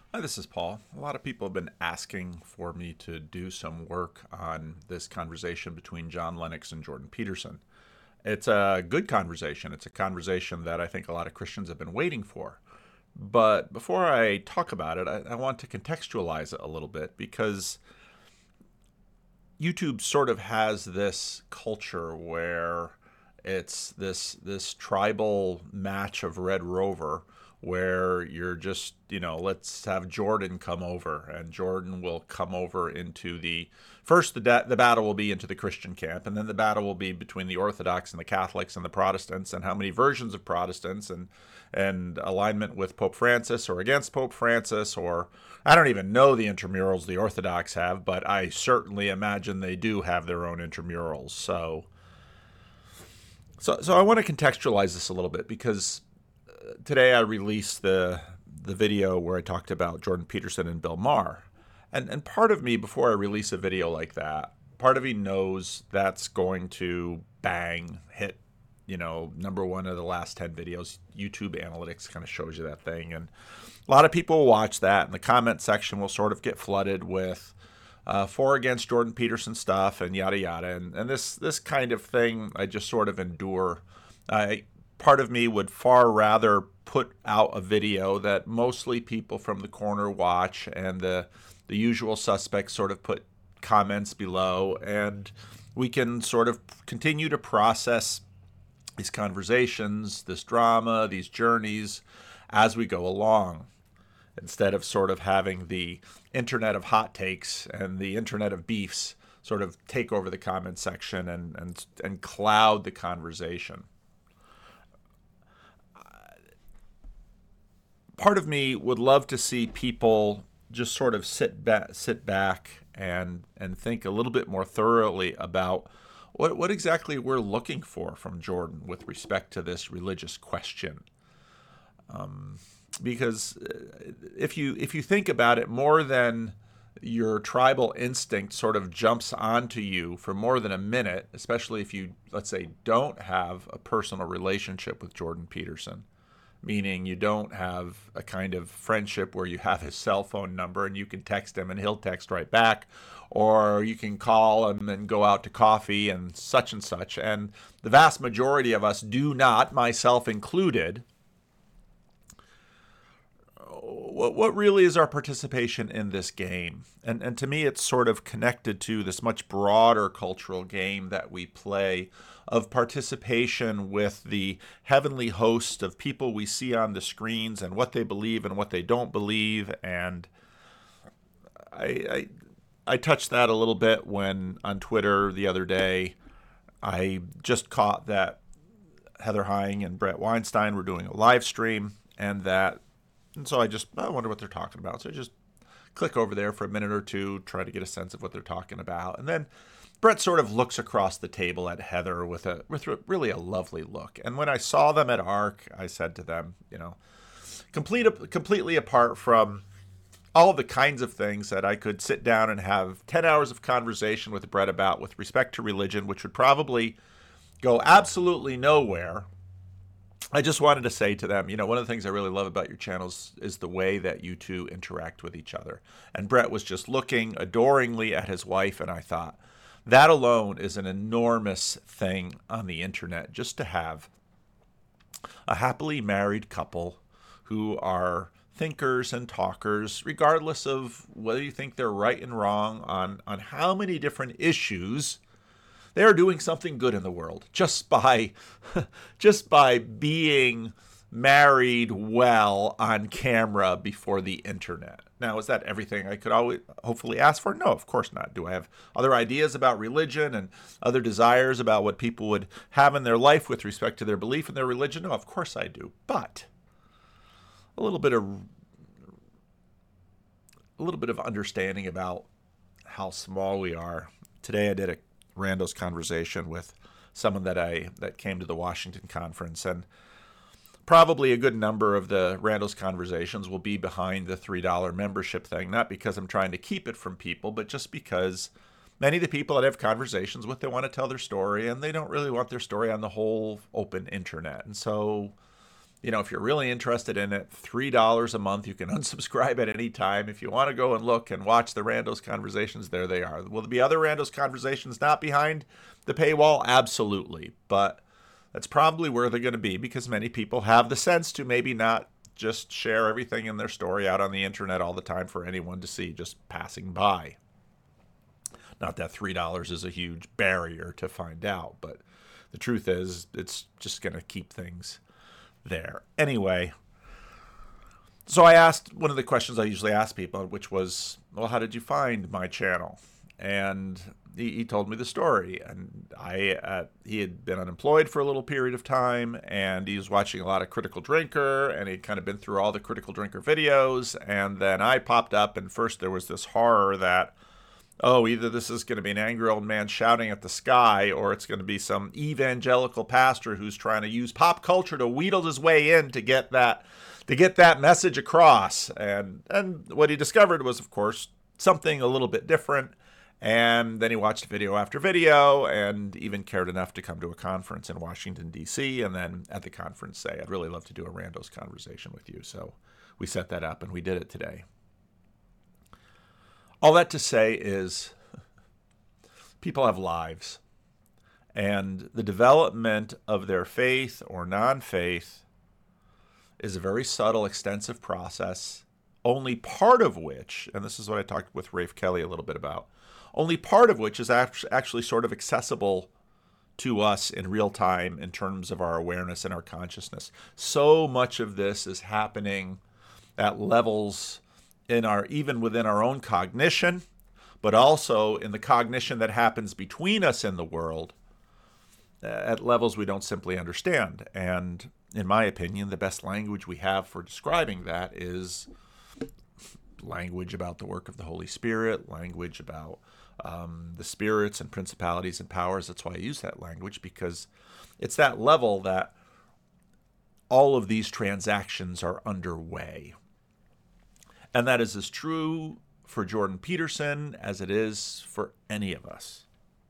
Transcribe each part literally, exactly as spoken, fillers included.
Hi, this is Paul. A lot of people have been asking for me to do some work on this conversation between John Lennox and Jordan Peterson. It's a good conversation. It's a conversation that I think a lot of Christians have been waiting for. But before I talk about it, I, I want to contextualize it a little bit because YouTube sort of has this culture where it's this this tribal match of Red Rover where you're just, you know, let's have Jordan come over, and Jordan will come over into the first the da- the battle will be into the Christian camp, and then the battle will be between the Orthodox and the Catholics and the Protestants, and how many versions of Protestants, and and alignment with Pope Francis or against Pope Francis, or I don't even know the intramurals the Orthodox have, but I certainly imagine they do have their own intramurals. So so so I want to contextualize this a little bit because today I released the the video where I talked about Jordan Peterson and Bill Maher. And and part of me, before I release a video like that, part of me knows that's going to bang, hit, you know, number one of the last ten videos. YouTube analytics kind of shows you that thing. And a lot of people will watch that, and the comment section will sort of get flooded with uh, for against Jordan Peterson stuff and yada yada. And, and this this kind of thing I just sort of endure. I Part of me would far rather put out a video that mostly people from the corner watch, and the the usual suspects sort of put comments below, and we can sort of continue to process these conversations, this drama, these journeys as we go along, instead of sort of having the internet of hot takes and the internet of beefs sort of take over the comment section and and, and cloud the conversation. Part of me would love to see people just sort of sit back, sit back and and think a little bit more thoroughly about what what exactly we're looking for from Jordan with respect to this religious question. Um, because if you if you think about it, more than your tribal instinct sort of jumps onto you for more than a minute, especially if you, let's say, don't have a personal relationship with Jordan Peterson, meaning you don't have a kind of friendship where you have his cell phone number and you can text him and he'll text right back, or you can call him and go out to coffee and such and such. And the vast majority of us do not, myself included. What what really is our participation in this game? And and to me, it's sort of connected to this much broader cultural game that we play of participation with the heavenly host of people we see on the screens and what they believe and what they don't believe. And I I, I touched that a little bit when on Twitter the other day I just caught that Heather Heying and Brett Weinstein were doing a live stream, and that And so I just, I wonder what they're talking about. So I just click over there for a minute or two, try to get a sense of what they're talking about. And then Brett sort of looks across the table at Heather with a with really a lovely look. And when I saw them at ARC, I said to them, you know, complete, completely apart from all of the kinds of things that I could sit down and have ten hours of conversation with Brett about with respect to religion, which would probably go absolutely nowhere, I just wanted to say to them, you know, one of the things I really love about your channels is the way that you two interact with each other. And Brett was just looking adoringly at his wife, and I thought, that alone is an enormous thing on the internet, just to have a happily married couple who are thinkers and talkers, regardless of whether you think they're right and wrong on, on how many different issues. They are doing something good in the world just by just by being married well on camera before the internet. Now, is that everything I could always hopefully ask for? No, of course not. Do I have other ideas about religion and other desires about what people would have in their life with respect to their belief in their religion? No, of course I do. But a little bit of a little bit of understanding about how small we are. Today I did a Rando's conversation with someone that I that came to the Washington conference, and probably a good number of the Rando's conversations will be behind the three dollar membership thing, not because I'm trying to keep it from people, but just because many of the people that I have conversations with, they want to tell their story, and they don't really want their story on the whole open internet. And so You know, if you're really interested in it, three dollars a month. You can unsubscribe at any time. If you want to go and look and watch the Randos Conversations, there they are. Will there be other Randos Conversations not behind the paywall? Absolutely. But that's probably where they're going to be, because many people have the sense to maybe not just share everything in their story out on the internet all the time for anyone to see, just passing by. Not that three dollars is a huge barrier to find out, but the truth is it's just going to keep things there. Anyway, so I asked one of the questions I usually ask people, which was, well, how did you find my channel? And he, he told me the story. And I, uh, he had been unemployed for a little period of time, and he was watching a lot of Critical Drinker, and he'd kind of been through all the Critical Drinker videos. And then I popped up, and first there was this horror that, oh, either this is going to be an angry old man shouting at the sky, or it's going to be some evangelical pastor who's trying to use pop culture to wheedle his way in to get that to get that message across. And and what he discovered was, of course, something a little bit different. And then he watched video after video, and even cared enough to come to a conference in Washington, D C, and then at the conference say, I'd really love to do a Randos Conversation with you. So we set that up, and we did it today. All that to say is people have lives, and the development of their faith or non-faith is a very subtle, extensive process, only part of which, and this is what I talked with Rafe Kelly a little bit about, only part of which is actually sort of accessible to us in real time in terms of our awareness and our consciousness. So much of this is happening at levels in our, even within our own cognition, but also in the cognition that happens between us and the world at levels we don't simply understand. And in my opinion, the best language we have for describing that is language about the work of the Holy Spirit, language about um, the spirits and principalities and powers. That's why I use that language, because it's that level that all of these transactions are underway. And that is as true for Jordan Peterson as it is for any of us.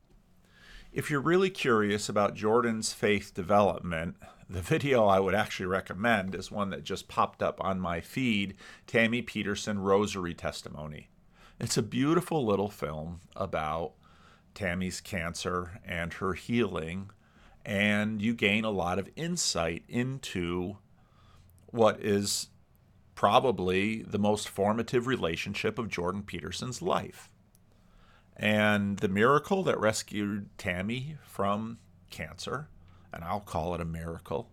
If you're really curious about Jordan's faith development, the video I would actually recommend is one that just popped up on my feed, Tammy Peterson Rosary Testimony. It's a beautiful little film about Tammy's cancer and her healing, and you gain a lot of insight into what is probably the most formative relationship of Jordan Peterson's life. And the miracle that rescued Tammy from cancer, and I'll call it a miracle,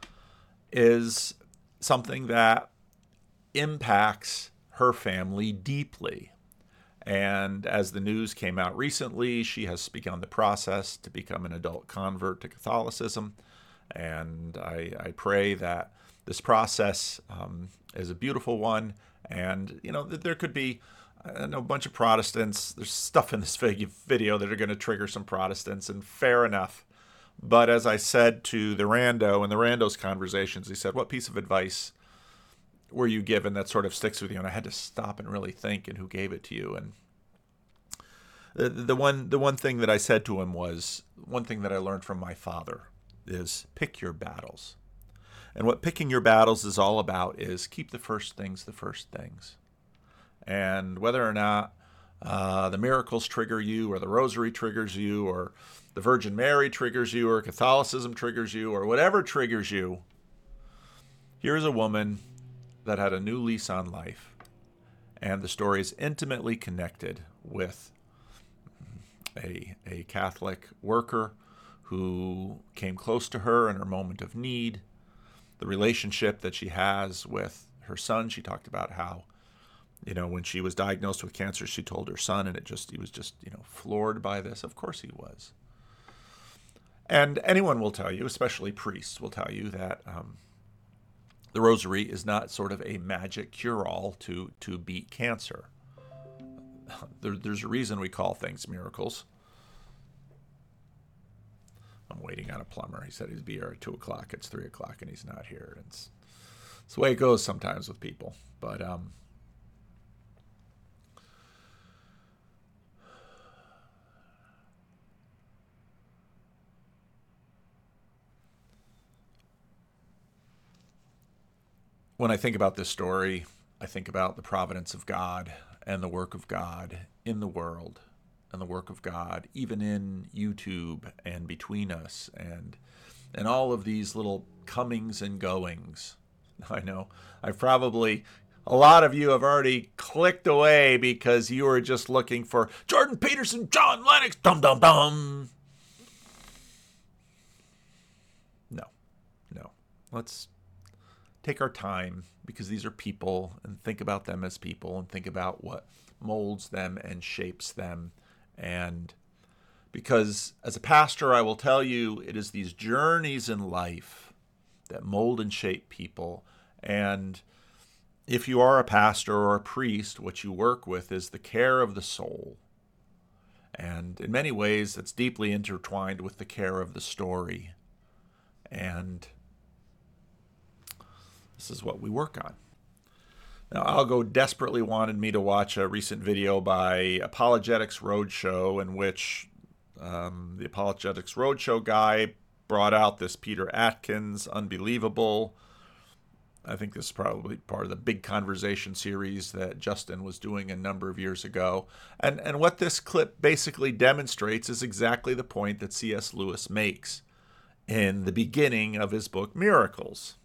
is something that impacts her family deeply. And as the news came out recently, she has begun the process to become an adult convert to Catholicism. And I, I pray that this process um, is a beautiful one. And, you know, there could be I know a bunch of Protestants. There's stuff in this video that are going to trigger some Protestants, and fair enough. But as I said to the Rando in the Randos Conversations, he said, what piece of advice were you given that sort of sticks with you? And I had to stop and really think, and who gave it to you? And the, the one the one thing that I said to him was, one thing that I learned from my father is pick your battles. And what picking your battles is all about is keep the first things the first things. And whether or not uh, the miracles trigger you, or the rosary triggers you, or the Virgin Mary triggers you, or Catholicism triggers you, or whatever triggers you, here's a woman that had a new lease on life. And the story is intimately connected with a, a Catholic worker who came close to her in her moment of need. The relationship that she has with her son. She talked about how, you know, when she was diagnosed with cancer, she told her son, and it just, he was just, you know, floored by this. Of course he was. And anyone will tell you, especially priests will tell you, that um, the rosary is not sort of a magic cure-all to, to beat cancer. There, there's a reason we call things miracles. I'm waiting on a plumber. He said he'd be here at two o'clock. It's three o'clock, and he's not here. It's, it's the way it goes sometimes with people. But um, when I think about this story, I think about the providence of God and the work of God in the world and the work of God even in YouTube and between us and and all of these little comings and goings. I know I've probably, a lot of you have already clicked away because you were just looking for Jordan Peterson, John Lennox, dum dum dum. No, no. Let's take our time, because these are people, and think about them as people and think about what molds them and shapes them. And because as a pastor, I will tell you, it is these journeys in life that mold and shape people. And if you are a pastor or a priest, what you work with is the care of the soul. And in many ways, it's deeply intertwined with the care of the story. And this is what we work on. Now, Algo desperately wanted me to watch a recent video by Apologetics Roadshow, in which um, the Apologetics Roadshow guy brought out this Peter Atkins, Unbelievable. I think this is probably part of the Big Conversation series that Justin was doing a number of years ago. And, and what this clip basically demonstrates is exactly the point that C S Lewis makes in the beginning of his book, Miracles.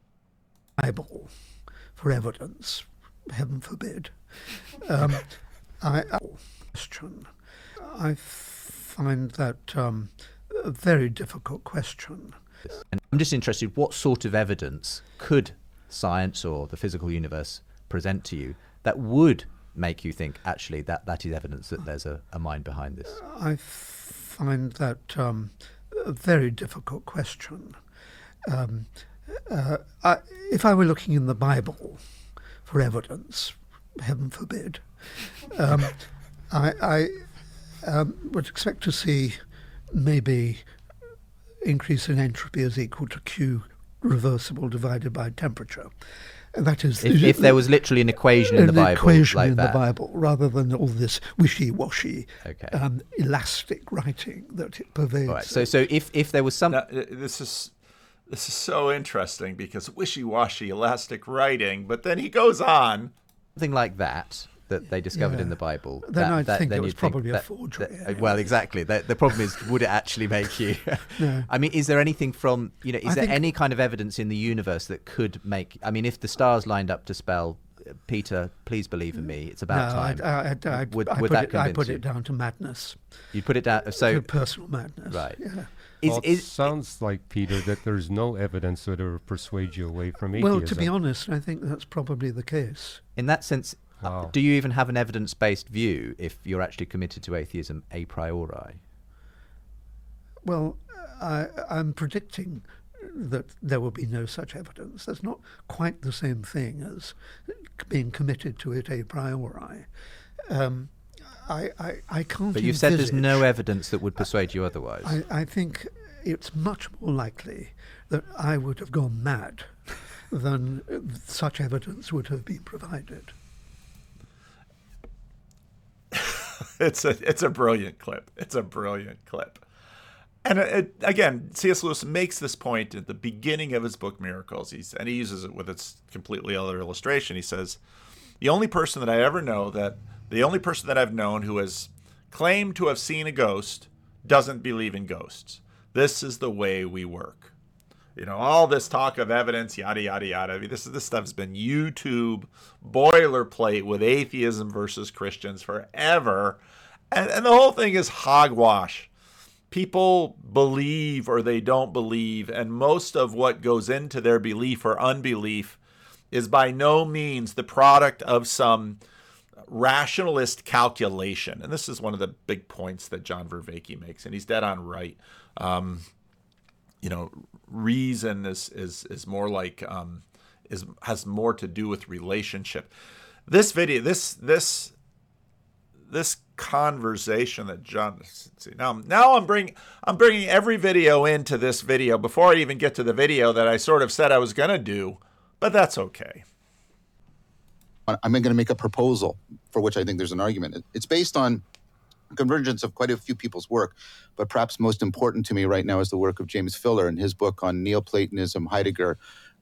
Bible for evidence, heaven forbid. Um, I, I question. I find that um, a very difficult question. And I'm just interested, what sort of evidence could science or the physical universe present to you that would make you think, actually, that, that is evidence that there's a, a mind behind this? I find that um, a very difficult question. Um, Uh, I, if I were looking in the Bible for evidence, heaven forbid, um, I, I um, would expect to see maybe increase in entropy is equal to Q reversible divided by temperature. And that is, if, if there was literally an equation in the Bible, an equation like in that. the Bible, rather than all this wishy-washy, okay. um, elastic writing that it pervades. All right. So, so if if there was some, now, this is. This is so interesting because wishy-washy, elastic writing, but then he goes on. Something like that that they discovered Yeah. in the Bible. Then that, I'd that, think then it was you'd think probably a that- forgery, that- anyway. Well, exactly. The, the problem is, would it actually make you? No. I mean, is there anything from you know? Is I there think- any kind of evidence in the universe that could make? I mean, if the stars lined up to spell, Peter, please believe in me, it's about no, time. I'd, I'd, I'd, would I would put that it, I convince put you? it down to madness, You'd put it down. So to personal madness. right. Yeah. Is, Well, it is, sounds like, Peter, that there's no evidence that will persuade you away from atheism. Well, to be honest, I think that's probably the case. in that sense, uh, Wow. do you even have an evidence-based view if you're actually committed to atheism a priori? Well, I, I'm predicting that there will be no such evidence. That's not quite the same thing as being committed to it a priori. Um, I, I, I can't But you've said there's no envisage- evidence that would persuade you otherwise. I, I think it's much more likely that I would have gone mad than uh, such evidence would have been provided. It's a it's a brilliant clip. It's a brilliant clip. And it, again, C S Lewis makes this point at the beginning of his book, Miracles. He's, and he uses it with its completely other illustration. He says, the only person that I ever know that, the only person that I've known who has claimed to have seen a ghost doesn't believe in ghosts. This is the way we work. You know, all this talk of evidence, yada, yada, yada. I mean, this, this stuff's been YouTube boilerplate with atheism versus Christians forever. And, and the whole thing is hogwash. People believe or they don't believe, and most of what goes into their belief or unbelief is by no means the product of some rationalist calculation. And this is one of the big points that John Vervaeke makes, and he's dead on right. Um, you know, reason is is is more like um, is has more to do with relationship. This video, this this this conversation that John, let's see, now now I'm bringing I'm bringing every video into this video before I even get to the video that I sort of said I was going to do, but that's okay. I'm going to make a proposal for which I think there's an argument. It's based on a convergence of quite a few people's work, but perhaps most important to me right now is the work of James Filler and his book on Neoplatonism, Heidegger,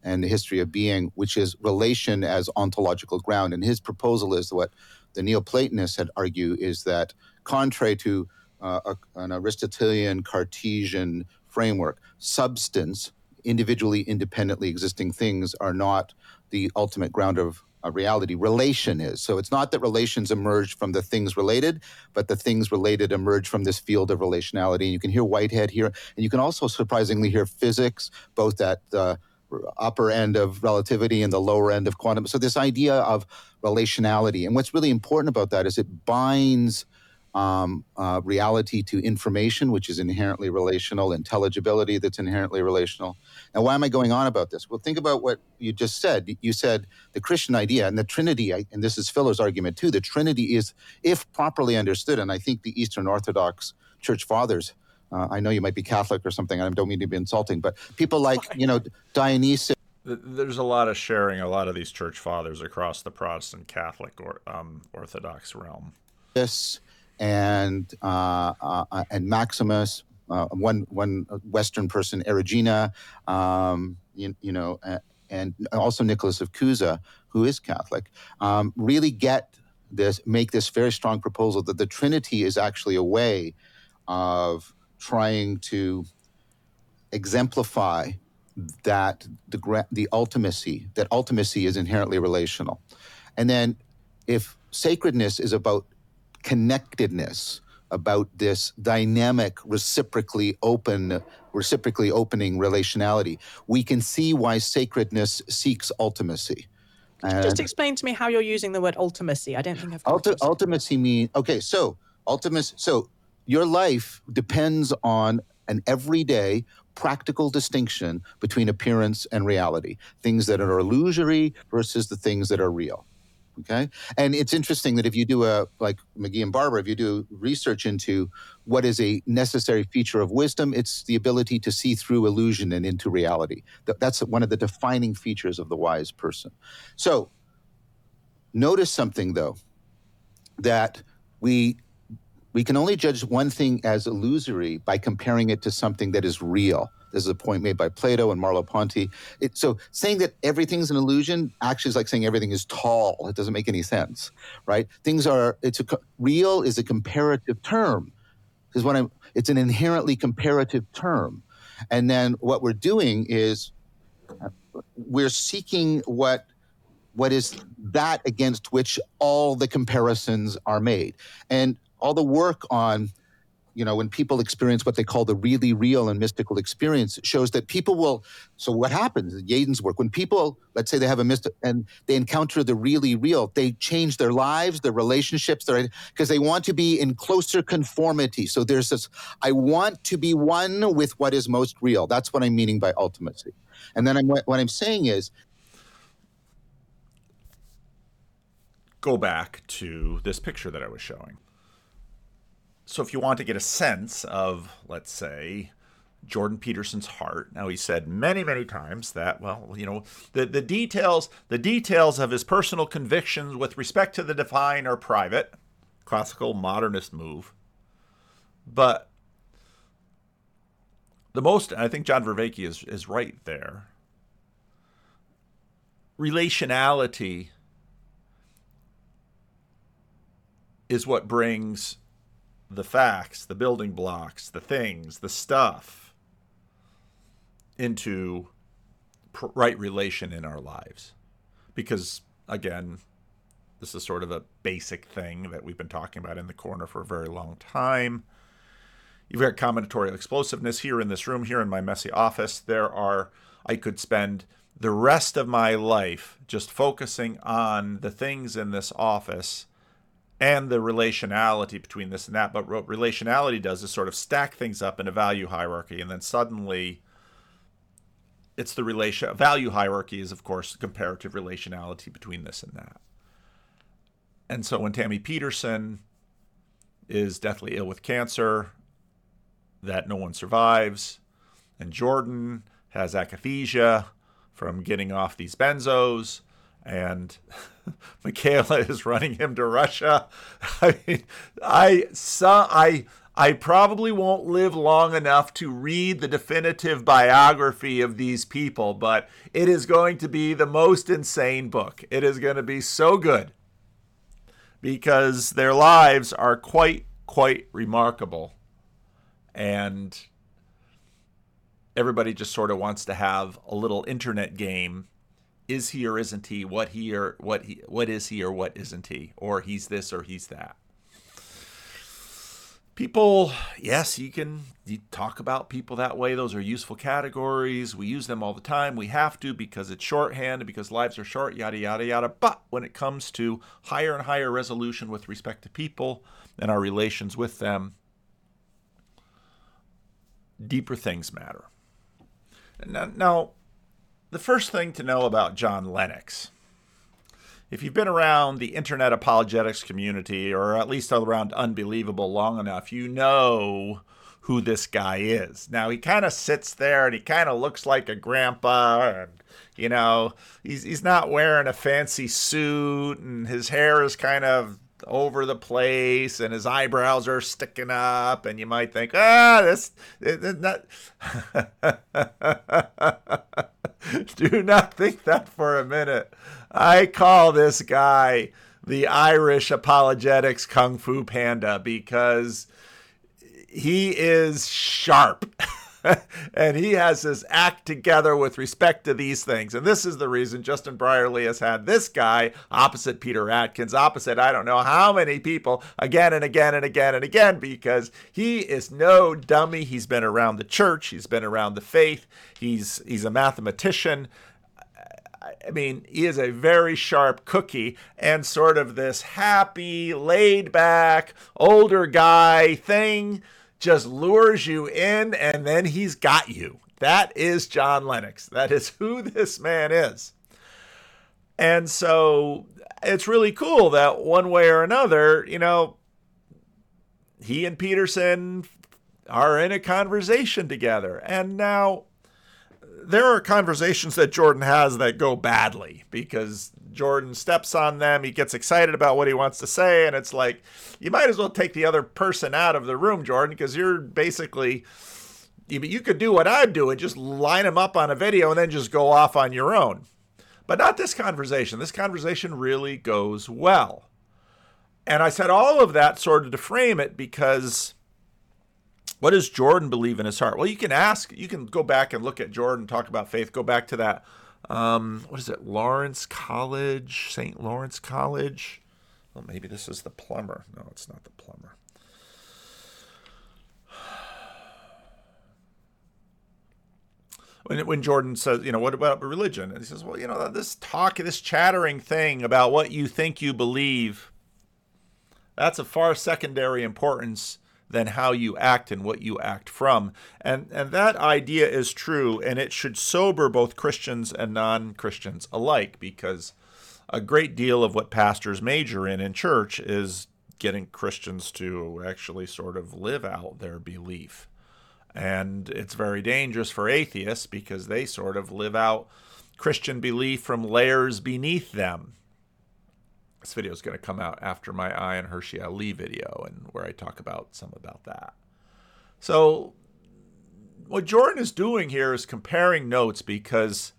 and the history of being, which is relation as ontological ground. And his proposal is what the Neoplatonists had argued is that, contrary to uh, a, an Aristotelian Cartesian framework, substance, individually independently existing things, are not the ultimate ground of uh, reality. Relation is. So it's not that relations emerge from the things related, but the things related emerge from this field of relationality. And you can hear Whitehead here, and you can also surprisingly hear physics, both at the upper end of relativity and the lower end of quantum. So this idea of relationality, and what's really important about that is it binds Um, uh, reality to information, which is inherently relational, intelligibility that's inherently relational. Now, why am I going on about this? Well, think about what you just said. You said the Christian idea and the Trinity, and this is Philler's argument too, the Trinity is, if properly understood, and I think the Eastern Orthodox Church Fathers, uh, I know you might be Catholic or something, I don't mean to be insulting, but people like, you know, Dionysius. There's a lot of sharing, a lot of these church fathers across the Protestant Catholic or um, Orthodox realm. Yes. And uh, uh, and Maximus, uh, one one Western person, Erigena, um, you, you know, uh, and also Nicholas of Cusa, who is Catholic, um, really get this, make this very strong proposal that the Trinity is actually a way of trying to exemplify that the the ultimacy, that ultimacy is inherently relational, and then if sacredness is about connectedness, about this dynamic, reciprocally open, reciprocally opening relationality, we can see why sacredness seeks ultimacy. And just explain to me how you're using the word ultimacy. I don't think I've got ulti- Ultimacy means, okay, so ultimacy, so your life depends on an everyday practical distinction between appearance and reality, things that are illusory versus the things that are real. Okay. And it's interesting that if you do a, like McGee and Barber, if you do research into what is a necessary feature of wisdom, it's the ability to see through illusion and into reality. That's one of the defining features of the wise person. So notice something, though, that we we can only judge one thing as illusory by comparing it to something that is real. This is a point made by Plato and Merleau-Ponty. It, so saying that everything's an illusion actually is like saying everything is tall. It doesn't make any sense, right? Things are, it's a, real is a comparative term. Is what I'm, it's an inherently comparative term. And then what we're doing is we're seeking what what is that against which all the comparisons are made. And all the work on, you know, when people experience what they call the really real and mystical experience shows that people will, so what happens in Yaden's work, when people, let's say they have a mystic and they encounter the really real, they change their lives, their relationships, their, because they want to be in closer conformity. So there's this, I want to be one with what is most real. That's what I'm meaning by ultimacy. And then I'm, what I'm saying is, go back to this picture that I was showing. So if you want to get a sense of, let's say, Jordan Peterson's heart, now he said many, many times that, well, you know, the, the details, the details of his personal convictions with respect to the divine are private, classical modernist move. But the most, I think John Vervaeke is, is right there. Relationality is what brings the facts, the building blocks, the things, the stuff into pr- right relation in our lives. Because, again, this is sort of a basic thing that we've been talking about in the corner for a very long time. You've got combinatorial explosiveness here in this room, here in my messy office. There are, I could spend the rest of my life just focusing on the things in this office and the relationality between this and that. But what relationality does is sort of stack things up in a value hierarchy, and then suddenly it's the relation value hierarchy is, of course, comparative relationality between this and that. And so when Tammy Peterson is deathly ill with cancer that no one survives, and Jordan has akathisia from getting off these benzos, and Michaela is running him to Russia. I mean, I saw, I, I probably won't live long enough to read the definitive biography of these people, but it is going to be the most insane book. It is going to be so good because their lives are quite, quite remarkable. And everybody just sort of wants to have a little internet game. Is he or isn't he? What he or what he? What is he or what isn't he? Or he's this or he's that. People, yes, you can you talk about people that way. Those are useful categories. We use them all the time. We have to because it's shorthand and because lives are short, yada, yada, yada. But when it comes to higher and higher resolution with respect to people and our relations with them, deeper things matter. Now, now the first thing to know about John Lennox, if you've been around the internet apologetics community, or at least around Unbelievable long enough, you know who this guy is. Now, he kind of sits there and he kind of looks like a grandpa, and, you know, he's, he's not wearing a fancy suit, and his hair is kind of over the place, and his eyebrows are sticking up, and you might think, ah, this, this not... Do not think that for a minute. I call this guy the Irish apologetics Kung Fu Panda because he is sharp. And he has his act together with respect to these things. And this is the reason Justin Brierley has had this guy opposite Peter Atkins, opposite I don't know how many people again and again and again and again, because he is no dummy. He's been around the church. He's been around the faith. He's he's a mathematician. I mean, he is a very sharp cookie, and sort of this happy, laid back, older guy thing just lures you in, and then he's got you. That is John Lennox. That is who this man is. And so it's really cool that one way or another, you know, he and Peterson are in a conversation together. And now there are conversations that Jordan has that go badly because Jordan steps on them. He gets excited about what he wants to say. And it's like, you might as well take the other person out of the room, Jordan, because you're basically, you could do what I'm doing, just line them up on a video and then just go off on your own. But not this conversation. This conversation really goes well. And I said all of that sort of to frame it because what does Jordan believe in his heart? Well, you can ask, you can go back and look at Jordan, talk about faith, go back to that, um, what is it, Lawrence College, Saint Lawrence College? Well, maybe this is the plumber. No, it's not the plumber. When, when Jordan says, you know, what about religion? And he says, well, you know, this talk, this chattering thing about what you think you believe, that's of far secondary importance than how you act and what you act from. And and that idea is true, and it should sober both Christians and non-Christians alike, because a great deal of what pastors major in in church is getting Christians to actually sort of live out their belief. And it's very dangerous for atheists because they sort of live out Christian belief from layers beneath them. This video is going to come out after my Ayaan Hirsi Ali video, and where I talk about some about that. So what Jordan is doing here is comparing notes, because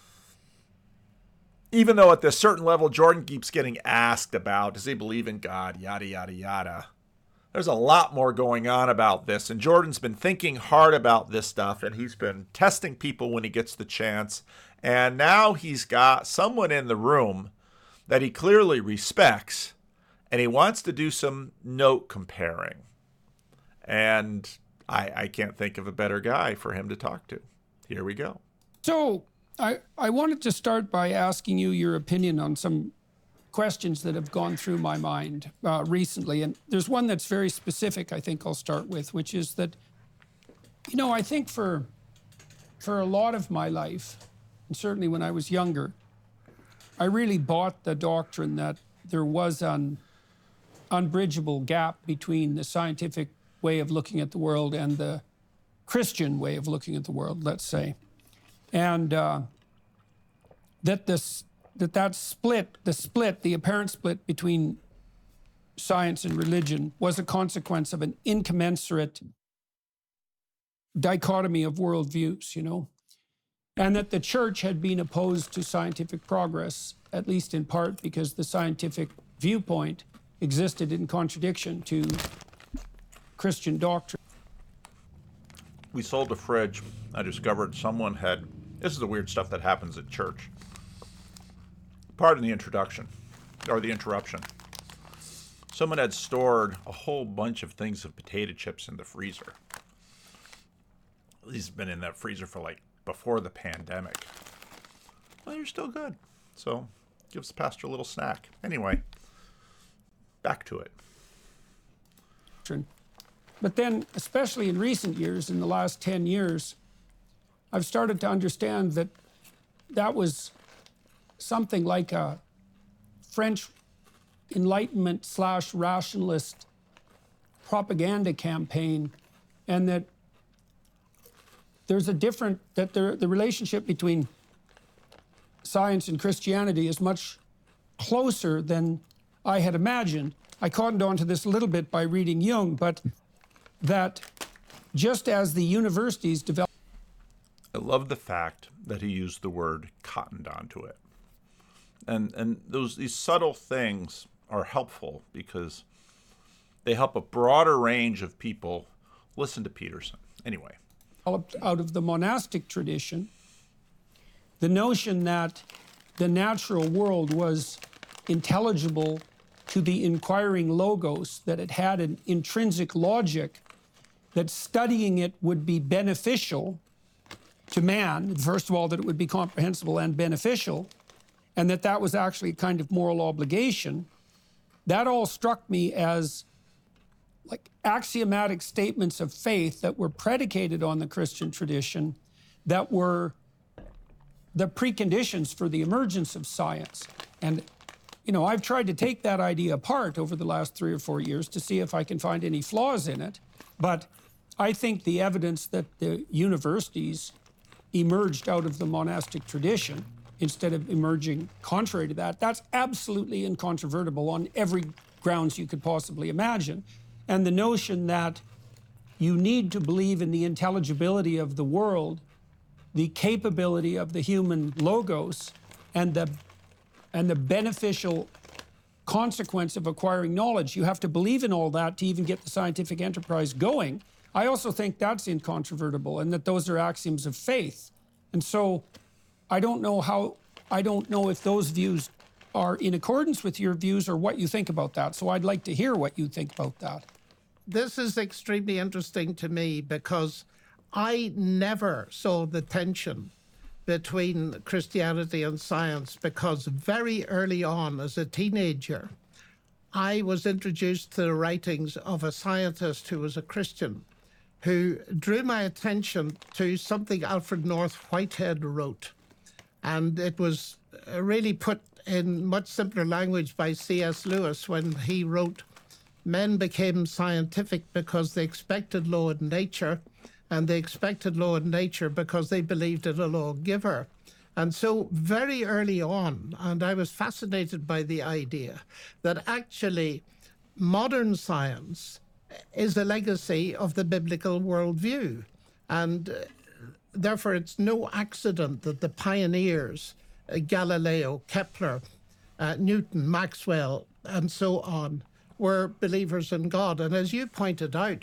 even though at this certain level Jordan keeps getting asked about, does he believe in God, yada, yada, yada, there's a lot more going on about this. And Jordan's been thinking hard about this stuff, and he's been testing people when he gets the chance. And now he's got someone in the room that he clearly respects, and he wants to do some note comparing. And I, I can't think of a better guy for him to talk to. Here we go. So I, I wanted to start by asking you your opinion on some questions that have gone through my mind uh, recently. And there's one that's very specific, I think I'll start with, which is that, you know, I think for, for a lot of my life, and certainly when I was younger, I really bought the doctrine that there was an unbridgeable gap between the scientific way of looking at the world and the Christian way of looking at the world, let's say. And uh, that this that that split, the split, the apparent split between science and religion was a consequence of an incommensurate dichotomy of worldviews, you know, and that the church had been opposed to scientific progress, at least in part because the scientific viewpoint existed in contradiction to Christian doctrine. We sold a fridge. I discovered someone had, this is the weird stuff that happens at church. Pardon the introduction, or the interruption. Someone had stored a whole bunch of things of potato chips in the freezer. These have been in that freezer for like before the pandemic. Well, they're still good. So, gives the pastor a little snack. Anyway, back to it. But then, especially in recent years, in the last ten years, I've started to understand that that was something like a French Enlightenment slash rationalist propaganda campaign, and that there's a different, that the, the relationship between science and Christianity is much closer than I had imagined. I cottoned on to this a little bit by reading Jung, but that just as the universities develop. I love the fact that he used the word cottoned onto it. And and those these subtle things are helpful because they help a broader range of people listen to Peterson. Anyway. Developed out of the monastic tradition, the notion that the natural world was intelligible to the inquiring logos, that it had an intrinsic logic, that studying it would be beneficial to man, first of all, that it would be comprehensible and beneficial, and that that was actually a kind of moral obligation. That all struck me as like axiomatic statements of faith that were predicated on the Christian tradition, that were the preconditions for the emergence of science. And, you know, I've tried to take that idea apart over the last three or four years to see if I can find any flaws in it. But I think the evidence that the universities emerged out of the monastic tradition instead of emerging contrary to that, that's absolutely incontrovertible on every grounds you could possibly imagine. And the notion that you need to believe in the intelligibility of the world, the capability of the human logos, and the, and the beneficial consequence of acquiring knowledge. You have to believe in all that to even get the scientific enterprise going. I also think that's incontrovertible, and that those are axioms of faith. And so I don't know how, I don't know if those views are in accordance with your views or what you think about that. So I'd like to hear what you think about that. This is extremely interesting to me because I never saw the tension between Christianity and science, because very early on as a teenager, I was introduced to the writings of a scientist who was a Christian, who drew my attention to something Alfred North Whitehead wrote. And it was really put in much simpler language by C S Lewis when he wrote, "Men became scientific because they expected law in nature, and they expected law in nature because they believed in a lawgiver." And so very early on, and I was fascinated by the idea that actually modern science is a legacy of the biblical worldview. And uh, therefore, it's no accident that the pioneers, uh, Galileo, Kepler, uh, Newton, Maxwell, and so on, were believers in God. And as you pointed out,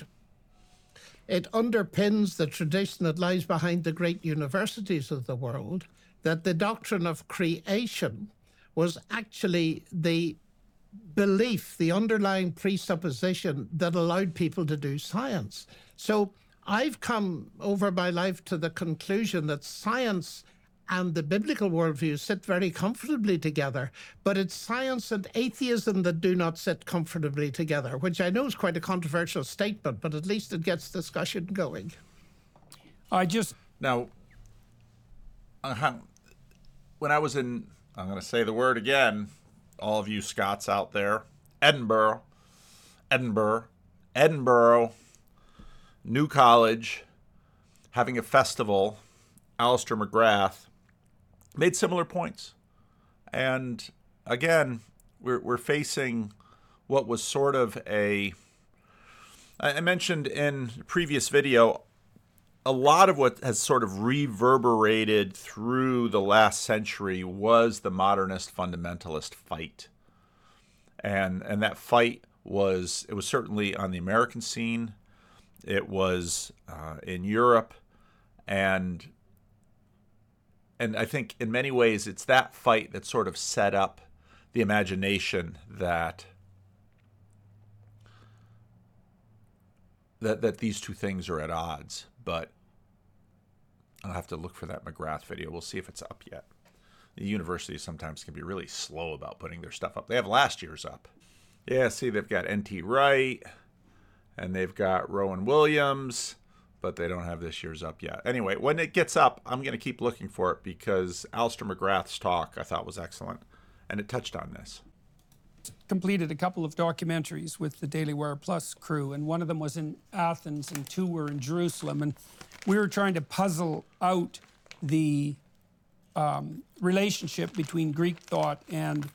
it underpins the tradition that lies behind the great universities of the world, that the doctrine of creation was actually the belief, the underlying presupposition that allowed people to do science. So I've come over my life to the conclusion that science and the biblical worldview sit very comfortably together, but it's science and atheism that do not sit comfortably together, which I know is quite a controversial statement, but at least it gets discussion going. I just... Now, uh, when I was in, I'm going to say the word again, all of you Scots out there, Edinburgh, Edinburgh, Edinburgh, New College, having a festival, Alistair McGrath made similar points. And again, we're, we're facing what was sort of a, I mentioned in a previous video, a lot of what has sort of reverberated through the last century was the modernist fundamentalist fight. And and that fight was, it was certainly on the American scene, it was uh, in Europe, and and I think in many ways it's that fight that sort of set up the imagination that that that these two things are at odds. But I'll have to look for that McGrath video. We'll see if it's up yet. The universities sometimes can be really slow about putting their stuff up. They have last year's up. Yeah, see, they've got N T Wright, and they've got Rowan Williams, but they don't have this year's up yet. Anyway, when it gets up, I'm going to keep looking for it because Alistair McGrath's talk I thought was excellent, and it touched on this. Completed a couple of documentaries with the Daily Wire Plus crew, and one of them was in Athens and two were in Jerusalem, and we were trying to puzzle out the um, relationship between Greek thought and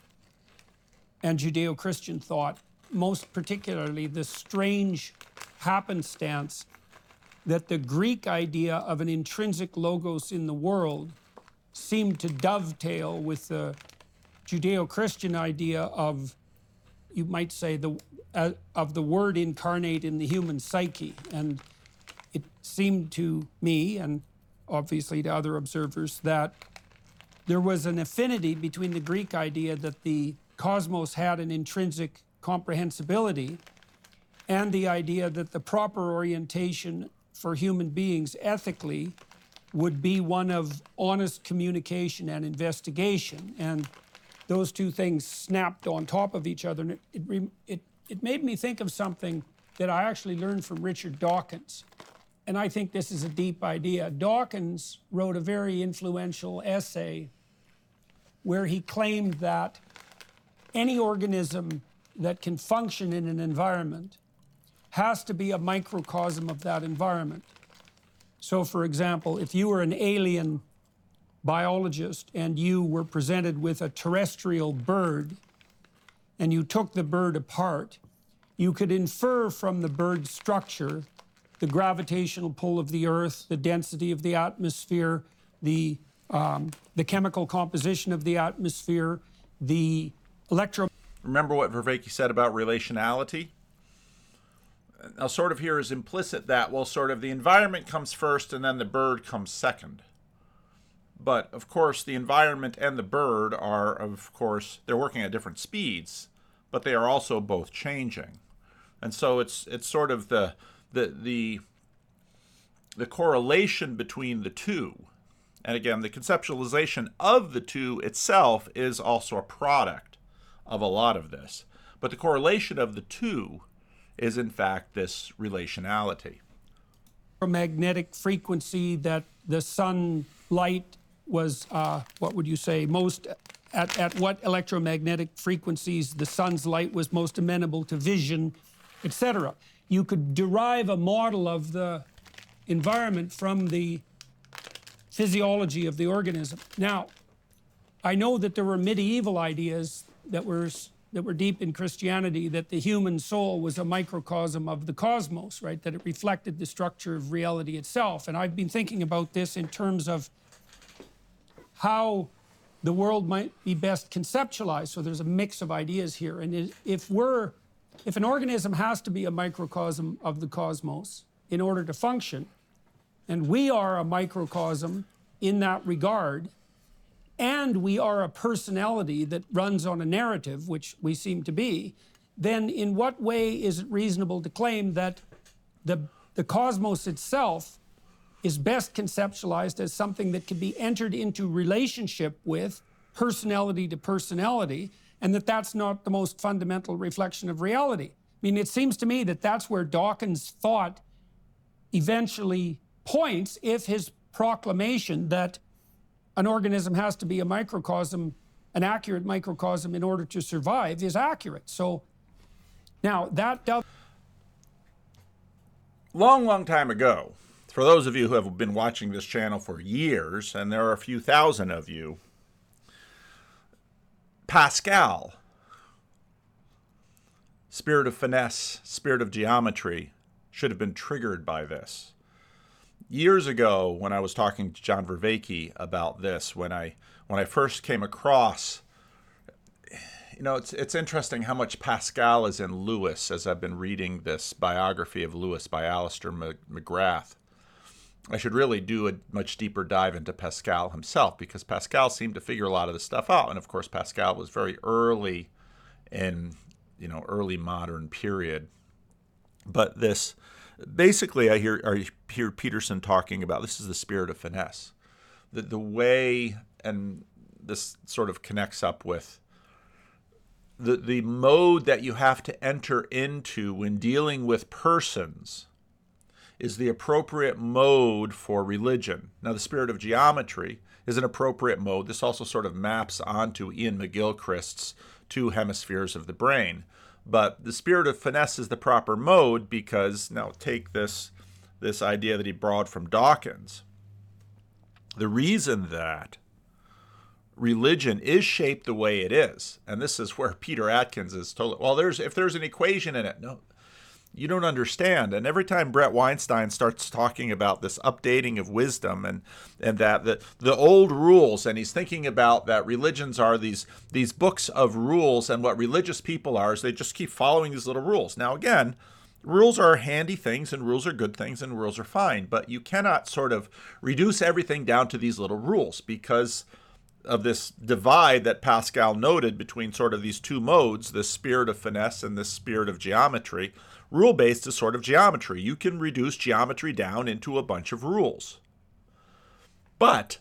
and Judeo-Christian thought, most particularly the strange happenstance that the Greek idea of an intrinsic logos in the world seemed to dovetail with the Judeo-Christian idea of, you might say, the uh, of the word incarnate in the human psyche. And it seemed to me, and obviously to other observers, that there was an affinity between the Greek idea that the cosmos had an intrinsic comprehensibility and the idea that the proper orientation for human beings ethically would be one of honest communication and investigation. And those two things snapped on top of each other. And it, it, it, it made me think of something that I actually learned from Richard Dawkins. And I think this is a deep idea. Dawkins wrote a very influential essay where he claimed that any organism that can function in an environment has to be a microcosm of that environment. So, for example, if you were an alien biologist and you were presented with a terrestrial bird and you took the bird apart, you could infer from the bird's structure the gravitational pull of the Earth, the density of the atmosphere, the, um, the chemical composition of the atmosphere, the electro... Remember what Vervaeke said about relationality? Now, sort of here is implicit that, well, sort of the environment comes first and then the bird comes second. But, of course, the environment and the bird are, of course, they're working at different speeds, but they are also both changing. And so it's it's sort of the the the the correlation between the two. And again, the conceptualization of the two itself is also a product of a lot of this. But the correlation of the two is, in fact, this relationality. Magnetic frequency that the sunlight was, uh, what would you say, most, at, at what electromagnetic frequencies the sun's light was most amenable to vision, et cetera. You could derive a model of the environment from the physiology of the organism. Now, I know that there were medieval ideas that were that were deep in Christianity, that the human soul was a microcosm of the cosmos, right? That it reflected the structure of reality itself. And I've been thinking about this in terms of how the world might be best conceptualized. So there's a mix of ideas here. And if we're, if an organism has to be a microcosm of the cosmos in order to function, and we are a microcosm in that regard, and we are a personality that runs on a narrative, which we seem to be, then in what way is it reasonable to claim that the, the cosmos itself is best conceptualized as something that can be entered into relationship with, personality to personality, and that that's not the most fundamental reflection of reality? I mean, it seems to me that that's where Dawkins' thought eventually points if his proclamation that an organism has to be a microcosm, an accurate microcosm in order to survive is accurate. So now that does... Long, long time ago, for those of you who have been watching this channel for years, and there are a few thousand of you, Pascal spirit of finesse, spirit of geometry should have been triggered by this. Years ago, when I was talking to John Vervaeke about this, when I when I first came across, you know, it's it's interesting how much Pascal is in Lewis, as I've been reading this biography of Lewis by Alistair McGrath. I should really do a much deeper dive into Pascal himself, because Pascal seemed to figure a lot of this stuff out. And of course, Pascal was very early in, you know, early modern period. But this, basically, I hear I hear Peterson talking about, this is the spirit of finesse. The, the way, and this sort of connects up with the, the mode that you have to enter into when dealing with persons is the appropriate mode for religion. Now, the spirit of geometry is an appropriate mode. This also sort of maps onto Ian McGilchrist's two hemispheres of the brain. But the spirit of finesse is the proper mode because, now take this, this idea that he borrowed from Dawkins. The reason that religion is shaped the way it is, and this is where Peter Atkins is totally, well, there's if there's an equation in it, no, you don't understand. And every time Brett Weinstein starts talking about this updating of wisdom and and that the the old rules, and he's thinking about that religions are these these books of rules, and what religious people are is they just keep following these little rules. Now again, rules are handy things, and rules are good things, and rules are fine, but you cannot sort of reduce everything down to these little rules because of this divide that Pascal noted between sort of these two modes, this spirit of finesse and this spirit of geometry. Rule-based is sort of geometry. You can reduce geometry down into a bunch of rules. But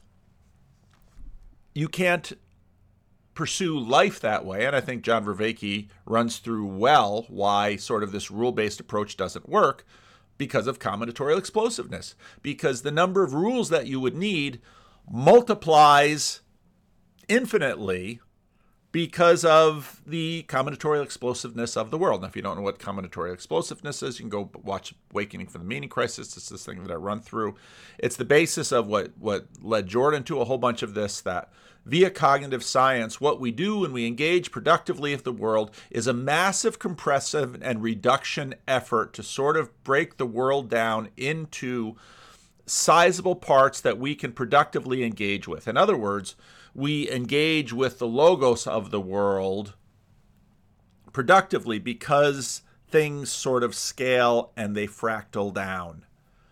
you can't pursue life that way, and I think John Vervaeke runs through well why sort of this rule-based approach doesn't work, because of combinatorial explosiveness. Because the number of rules that you would need multiplies infinitely because of the combinatorial explosiveness of the world. Now, if you don't know what combinatorial explosiveness is, you can go watch Awakening from the Meaning Crisis. It's this thing that I run through. It's the basis of what, what led Jordan to a whole bunch of this, that via cognitive science, what we do when we engage productively with the world is a massive compressive and reduction effort to sort of break the world down into sizable parts that we can productively engage with. In other words, we engage with the logos of the world productively because things sort of scale and they fractal down.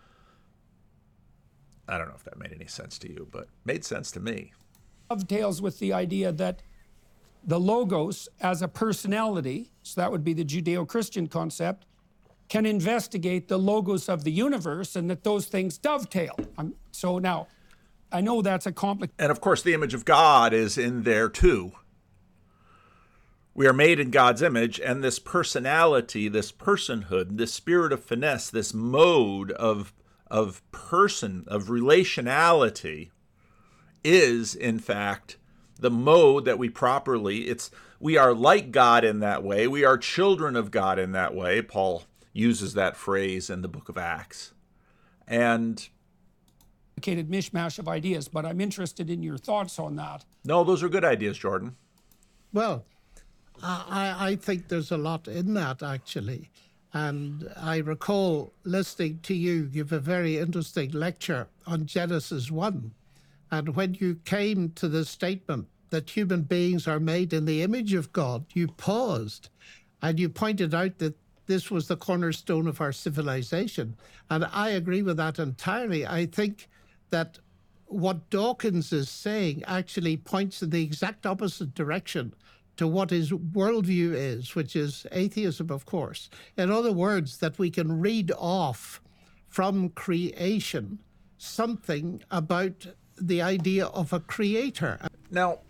I don't know if that made any sense to you, but it made sense to me. Dovetails with the idea that the logos as a personality, so that would be the Judeo-Christian concept, can investigate the logos of the universe, and that those things dovetail. Um, so now, I know that's a complex. And of course, the image of God is in there too. We are made in God's image, and this personality, this personhood, this spirit of finesse, this mode of, of person, of relationality, is in fact the mode that we properly, it's, we are like God in that way. We are children of God in that way. Paul uses that phrase in the book of Acts. And mishmash of ideas, but I'm interested in your thoughts on that. No, those are good ideas, Jordan. Well, I, I think there's a lot in that, actually. And I recall listening to you give a very interesting lecture on Genesis one. And when you came to the statement that human beings are made in the image of God, you paused and you pointed out that this was the cornerstone of our civilization. And I agree with that entirely. I think that what Dawkins is saying actually points in the exact opposite direction to what his worldview is, which is atheism, of course. In other words, that we can read off from creation something about the idea of a creator. Now,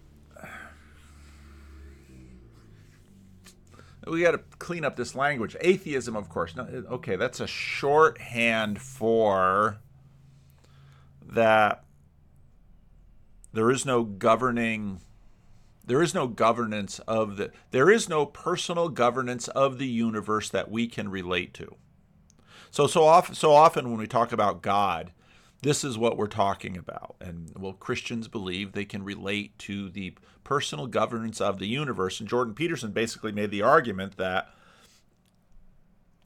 we got to clean up this language. Atheism, of course. No, okay, that's a shorthand for that there is no governing, there is no governance of the, there is no personal governance of the universe that we can relate to. So, so often, so often when we talk about God, this is what we're talking about. And, well, Christians believe they can relate to the personal governance of the universe. And Jordan Peterson basically made the argument that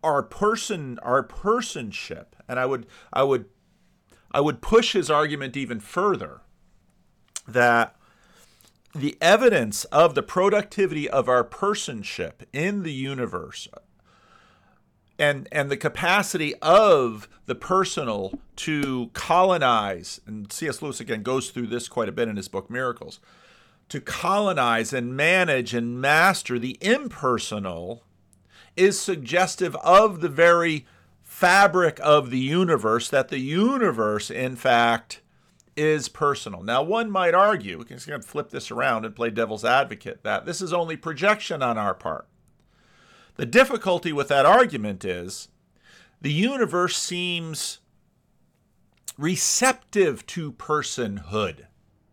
our person, our personship, and I would, I would, I would push his argument even further, that the evidence of the productivity of our personship in the universe and and the capacity of the personal to colonize, and C S Lewis again goes through this quite a bit in his book Miracles, to colonize and manage and master the impersonal is suggestive of the very fabric of the universe, that the universe, in fact, is personal. Now, one might argue, we can kind of flip this around and play devil's advocate, that this is only projection on our part. The difficulty with that argument is the universe seems receptive to personhood.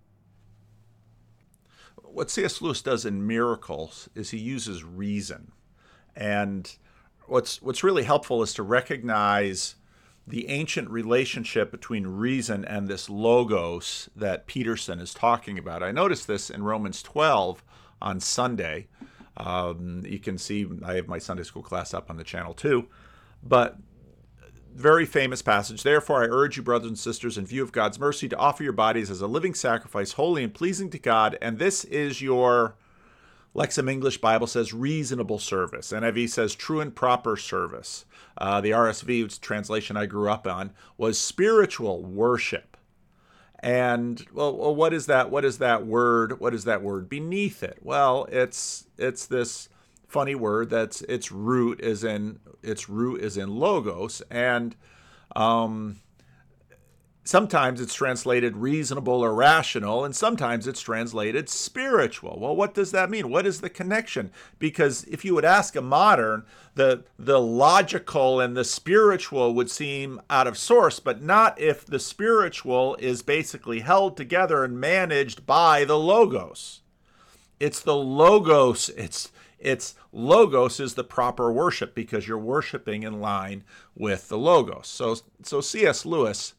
What C S Lewis does in Miracles is he uses reason. And what's what's really helpful is to recognize the ancient relationship between reason and this logos that Peterson is talking about. I noticed this in Romans twelve on Sunday. Um, you can see I have my Sunday school class up on the channel too. But very famous passage. Therefore, I urge you, brothers and sisters, in view of God's mercy, to offer your bodies as a living sacrifice, holy and pleasing to God. And this is your, Lexham English Bible says, reasonable service. N I V says true and proper service. Uh, the R S V, which translation I grew up on, was spiritual worship. And well, well, what is that? What is that word? What is that word beneath it? Well, it's it's this funny word that's its root is in its root is in logos, and um, sometimes it's translated reasonable or rational, and sometimes it's translated spiritual. Well, what does that mean? What is the connection? Because if you would ask a modern, the the logical and the spiritual would seem out of source, but not if the spiritual is basically held together and managed by the logos. It's the logos, it's It's logos is the proper worship because you're worshiping in line with the logos. So, so C S Lewis,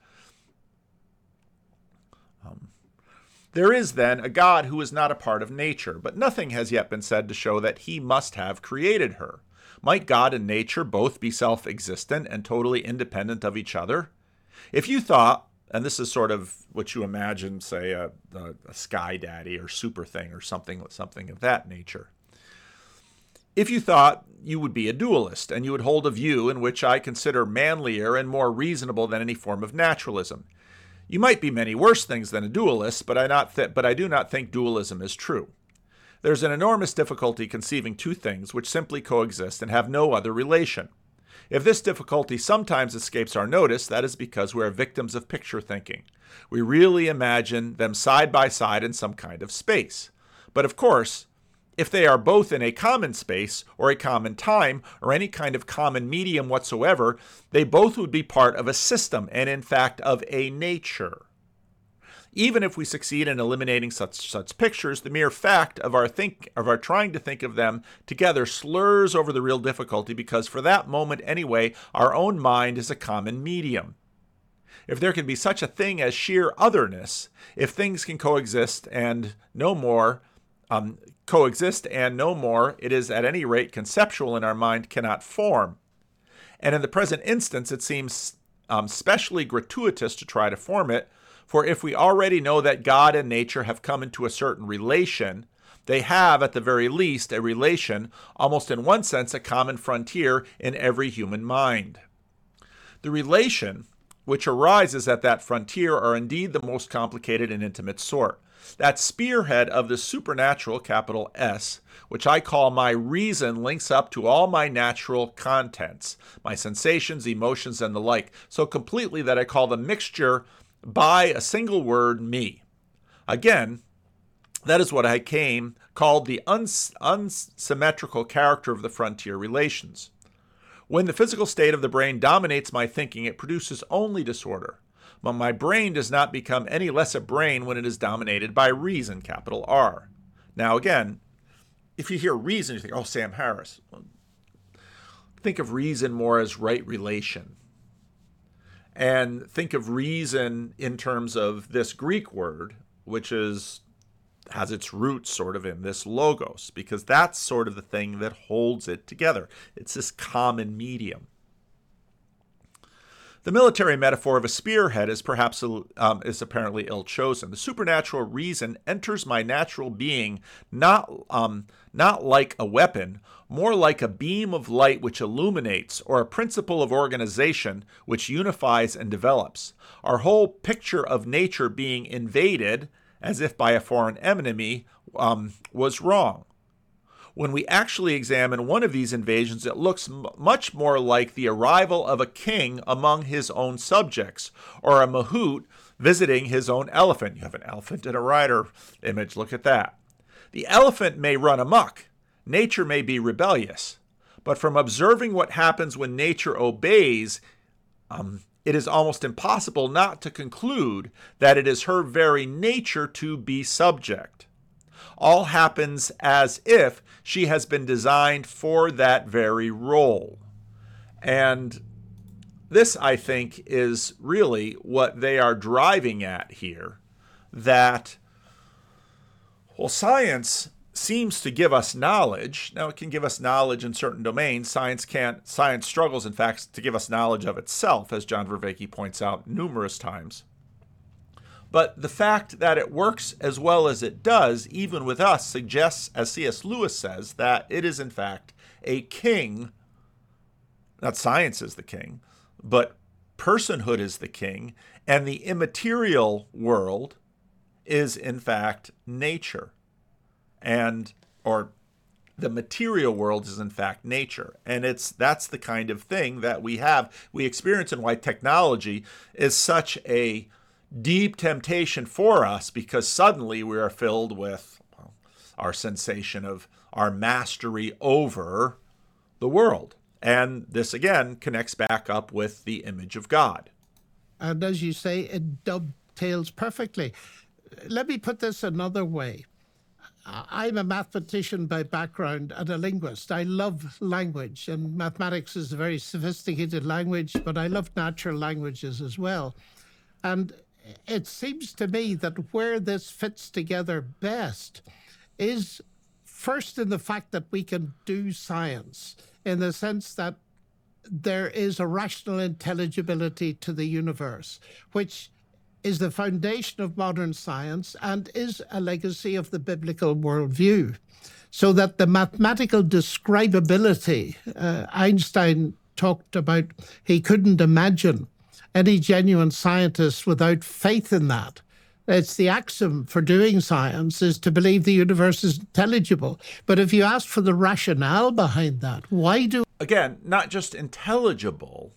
um, there is then a God who is not a part of nature, but nothing has yet been said to show that he must have created her. Might God and nature both be self-existent and totally independent of each other? If you thought, and this is sort of what you imagine, say, a, a, a sky daddy or super thing or something, something of that nature. If you thought, you would be a dualist, and you would hold a view in which I consider manlier and more reasonable than any form of naturalism. You might be many worse things than a dualist, but I, not th- but I do not think dualism is true. There's an enormous difficulty conceiving two things which simply coexist and have no other relation. If this difficulty sometimes escapes our notice, that is because we are victims of picture thinking. We really imagine them side by side in some kind of space. But of course, if they are both in a common space or a common time or any kind of common medium whatsoever, they both would be part of a system and in fact of a nature. Even if we succeed in eliminating such such pictures, the mere fact of our think of our trying to think of them together slurs over the real difficulty because for that moment anyway, our own mind is a common medium. If there can be such a thing as sheer otherness, if things can coexist and no more, um, coexist and no more, it is at any rate conceptual in our mind cannot form. And in the present instance, it seems um, specially gratuitous to try to form it, for if we already know that God and nature have come into a certain relation, they have, at the very least, a relation, almost in one sense, a common frontier in every human mind. The relation which arises at that frontier are indeed the most complicated and intimate sort. That spearhead of the supernatural, capital S, which I call my reason, links up to all my natural contents, my sensations, emotions, and the like, so completely that I call the mixture by a single word me. Again, that is what I came called the uns- unsymmetrical character of the frontier relations. When the physical state of the brain dominates my thinking, it produces only disorder. But my brain does not become any less a brain when it is dominated by reason, capital R. Now again, if you hear reason, you think, oh, Sam Harris. Think of reason more as right relation. And think of reason in terms of this Greek word, which is has its roots sort of in this logos, because that's sort of the thing that holds it together. It's this common medium. The military metaphor of a spearhead is perhaps um, is apparently ill-chosen. The supernatural reason enters my natural being not um, not like a weapon, more like a beam of light which illuminates, or a principle of organization which unifies and develops. Our whole picture of nature being invaded, as if by a foreign enemy, um, was wrong. When we actually examine one of these invasions, it looks m- much more like the arrival of a king among his own subjects, or a mahout visiting his own elephant. You have an elephant and a rider image. Look at that. The elephant may run amok. Nature may be rebellious. But from observing what happens when nature obeys, um, it is almost impossible not to conclude that it is her very nature to be subject. All happens as if she has been designed for that very role. And this, I think, is really what they are driving at here, that, well, science seems to give us knowledge. Now, it can give us knowledge in certain domains. Science can't. Science struggles, in fact, to give us knowledge of itself, as John Vervaeke points out numerous times. But the fact that it works as well as it does, even with us, suggests, as C S Lewis says, that it is in fact a king. Not science is the king, but personhood is the king, and the immaterial world is in fact nature. And, or the material world is in fact nature. And it's that's the kind of thing that we have, we experience, and why technology is such a deep temptation for us, because suddenly we are filled with, well, our sensation of our mastery over the world. And this again connects back up with the image of God. And as you say, it dovetails perfectly. Let me put this another way. I'm a mathematician by background and a linguist. I love language, and mathematics is a very sophisticated language, but I love natural languages as well. And it seems to me that where this fits together best is first in the fact that we can do science, in the sense that there is a rational intelligibility to the universe, which is the foundation of modern science and is a legacy of the biblical worldview. So that the mathematical describability, uh, Einstein talked about, he couldn't imagine any genuine scientist without faith in that. It's the axiom for doing science, is to believe the universe is intelligible. But if you ask for the rationale behind that, why do... Again, not just intelligible,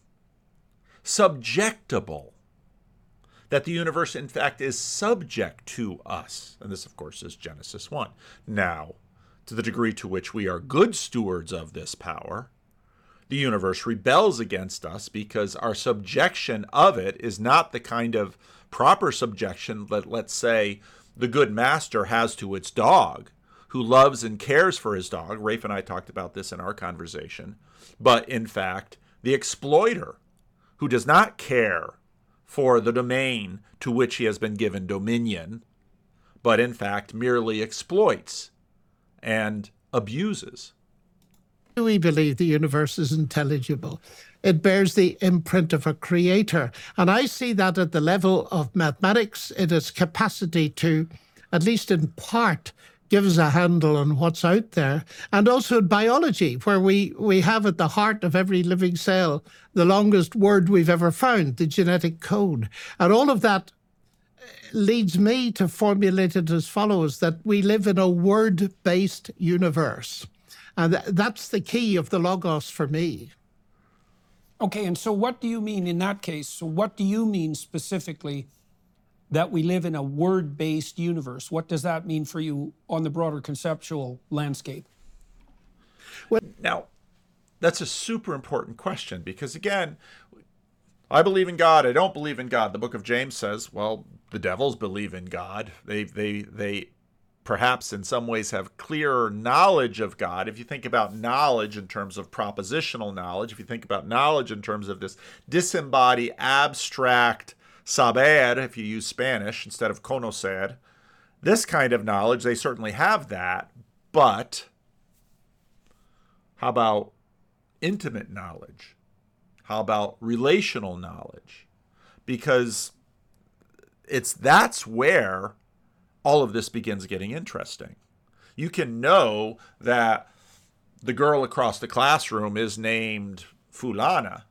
subjectable. That the universe, in fact, is subject to us. And this, of course, is Genesis one. Now, to the degree to which we are good stewards of this power, the universe rebels against us because our subjection of it is not the kind of proper subjection that, let's say, the good master has to its dog, who loves and cares for his dog. Rafe and I talked about this in our conversation. But, in fact, the exploiter, who does not care for the domain to which he has been given dominion, but, in fact, merely exploits and abuses. We believe the universe is intelligible. It bears the imprint of a creator. And I see that at the level of mathematics, in its capacity to, at least in part, give us a handle on what's out there. And also in biology, where we, we have at the heart of every living cell the longest word we've ever found, the genetic code. And all of that leads me to formulate it as follows, that we live in a word-based universe. And th- that's the key of the Logos for me. Okay, and so what do you mean in that case? So what do you mean specifically that we live in a word-based universe? What does that mean for you on the broader conceptual landscape? Well, now, that's a super important question because, again, I believe in God. I don't believe in God. The book of James says, well, the devils believe in God. They, they, they perhaps in some ways have clearer knowledge of God. If you think about knowledge in terms of propositional knowledge, if you think about knowledge in terms of this disembodied, abstract saber, if you use Spanish instead of conocer, this kind of knowledge, they certainly have that, but how about intimate knowledge? How about relational knowledge? Because it's that's where all of this begins getting interesting. You can know that the girl across the classroom is named Fulana,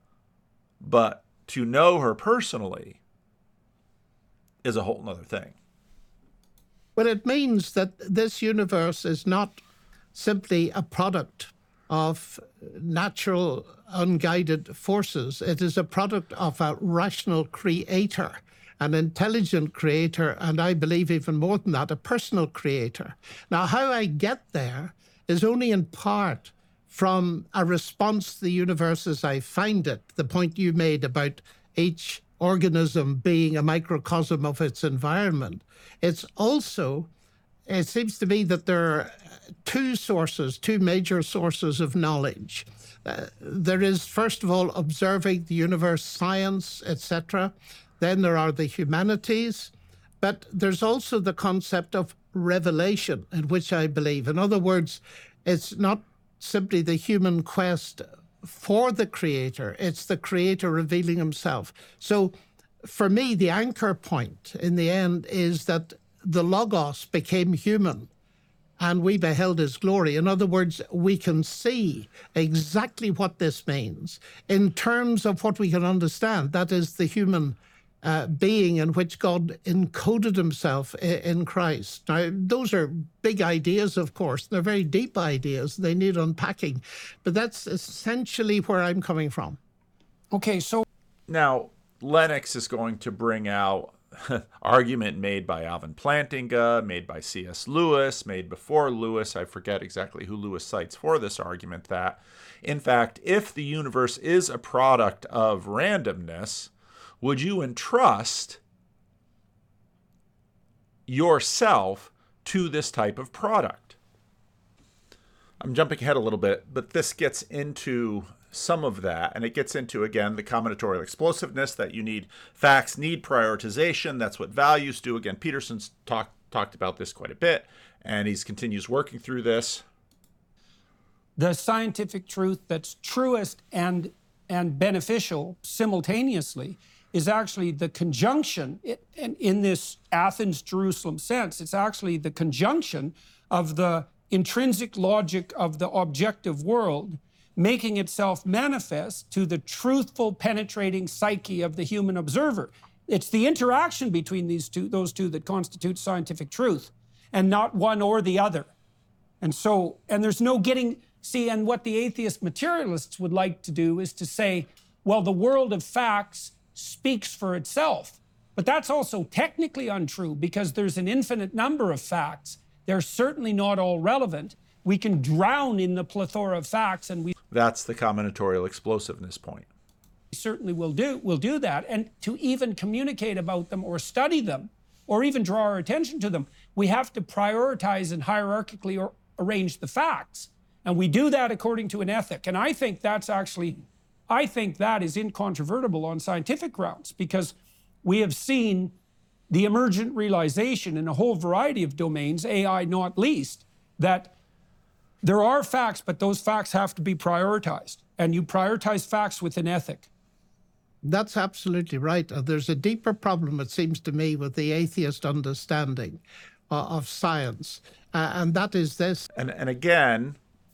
but to know her personally is a whole other thing. Well, it means that this universe is not simply a product of natural, unguided forces. It is a product of a rational creator, an intelligent creator, and I believe even more than that, a personal creator. Now, how I get there is only in part from a response to the universe as I find it, the point you made about each organism being a microcosm of its environment. It's also, it seems to me that there are two sources, two major sources of knowledge. Uh, there is, first of all, observing the universe, science, et cetera. Then there are the humanities. But there's also the concept of revelation, in which I believe. In other words, it's not simply the human quest for the creator, it's the creator revealing himself. So for me, the anchor point in the end is that the Logos became human and we beheld his glory. In other words, we can see exactly what this means in terms of what we can understand. That is the human uh, being in which God encoded himself in, in Christ. Now, those are big ideas, of course. They're very deep ideas. They need unpacking. But that's essentially where I'm coming from. Okay, so now Lennox is going to bring out argument made by Alvin Plantinga, made by C S Lewis, made before Lewis. I forget exactly who Lewis cites for this argument that, in fact, if the universe is a product of randomness, would you entrust yourself to this type of product? I'm jumping ahead a little bit, but this gets into some of that, and it gets into, again, the combinatorial explosiveness, that you need facts, need prioritization. That's what values do. Again, Peterson's talk, talked about this quite a bit, and he continues working through this. The scientific truth that's truest and, and beneficial simultaneously is actually the conjunction, it, and in this Athens-Jerusalem sense, it's actually the conjunction of the intrinsic logic of the objective world making itself manifest to the truthful, penetrating psyche of the human observer. It's the interaction between these two, those two that constitutes scientific truth, and not one or the other. And so, and there's no getting, see, and what the atheist materialists would like to do is to say, well, the world of facts speaks for itself. But that's also technically untrue, because there's an infinite number of facts. They're certainly not all relevant. We can drown in the plethora of facts, and we That's the combinatorial explosiveness point. certainly will do, will do that. And to even communicate about them or study them or even draw our attention to them, we have to prioritize and hierarchically or arrange the facts. And we do that according to an ethic. And I think that's actually, I think that is incontrovertible on scientific grounds, because we have seen the emergent realization in a whole variety of domains, A I not least, that there are facts, but those facts have to be prioritized. And you prioritize facts with an ethic. That's absolutely right. Uh, there's a deeper problem, it seems to me, with the atheist understanding uh, of science. Uh, and that is this. And, and again,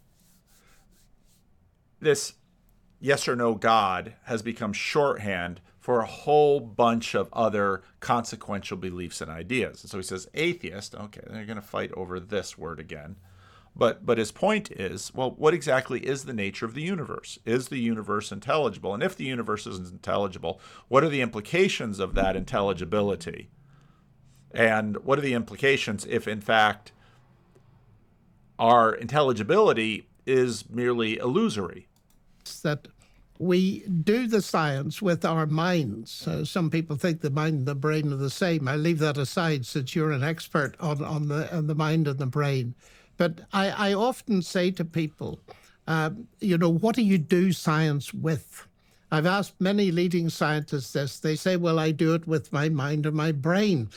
this yes or no God has become shorthand for a whole bunch of other consequential beliefs and ideas. And so he says atheist. Okay, they're going to fight over this word again. But but his point is, well, what exactly is the nature of the universe? Is the universe intelligible? And if the universe is intelligible, what are the implications of that intelligibility? And what are the implications if, in fact, our intelligibility is merely illusory? That we do the science with our minds. Uh, some people think the mind and the brain are the same. I leave that aside, since you're an expert on, on, the, on the mind and the brain. But I, I often say to people, uh, you know, what do you do science with? I've asked many leading scientists this. They say, well, I do it with my mind and my brain.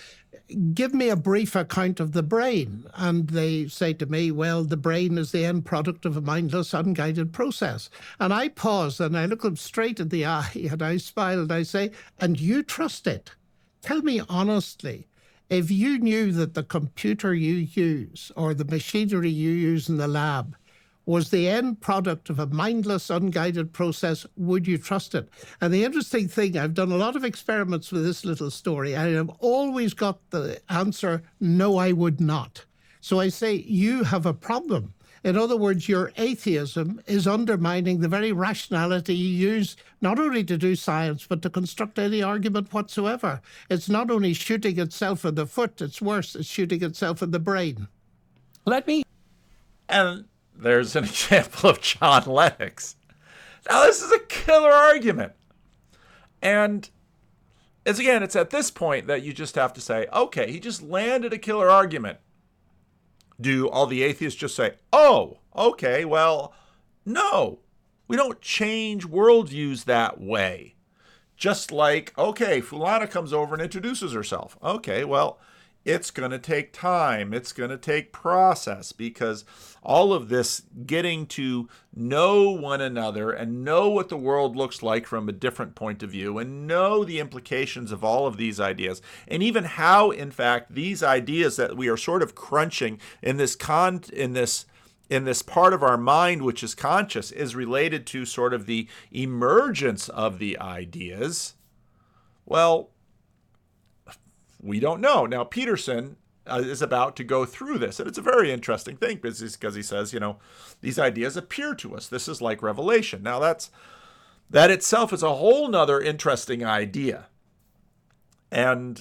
give me a brief account of the brain. And they say to me, well, the brain is the end product of a mindless, unguided process. And I pause and I look them straight in the eye and I smile and I say, and you trust it? Tell me honestly, if you knew that the computer you use or the machinery you use in the lab was the end product of a mindless, unguided process, would you trust it? And the interesting thing, I've done a lot of experiments with this little story. I have always got the answer, no, I would not. So I say, you have a problem. In other words, your atheism is undermining the very rationality you use not only to do science, but to construct any argument whatsoever. It's not only shooting itself in the foot, it's worse, it's shooting itself in the brain. Let me... And there's an example of John Lennox. Now, this is a killer argument. And it's again, it's at this point that you just have to say, okay, he just landed a killer argument. Do all the atheists just say, oh, okay, well, no, we don't change worldviews that way. Just like, okay, Fulana comes over and introduces herself. Okay, well, it's going to take time. It's going to take process, because all of this getting to know one another and know what the world looks like from a different point of view and know the implications of all of these ideas, and even how, in fact, these ideas that we are sort of crunching in this con in this in this part of our mind, which is conscious, is related to sort of the emergence of the ideas. Well, we don't know. Now, Peterson uh, is about to go through this, and it's a very interesting thing because he says, you know, these ideas appear to us. This is like revelation. Now, that's that itself is a whole nother interesting idea, and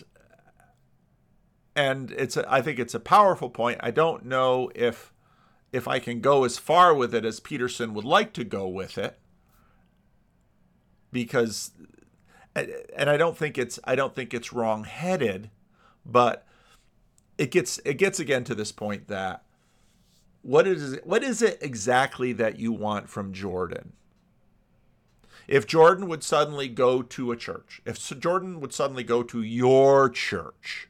and it's a, I think it's a powerful point. I don't know if if I can go as far with it as Peterson would like to go with it, because. And I don't think it's I don't think it's wrong-headed, but it gets it gets again to this point that what is it, what is it exactly that you want from Jordan? If Jordan would suddenly go to a church, if Jordan would suddenly go to your church,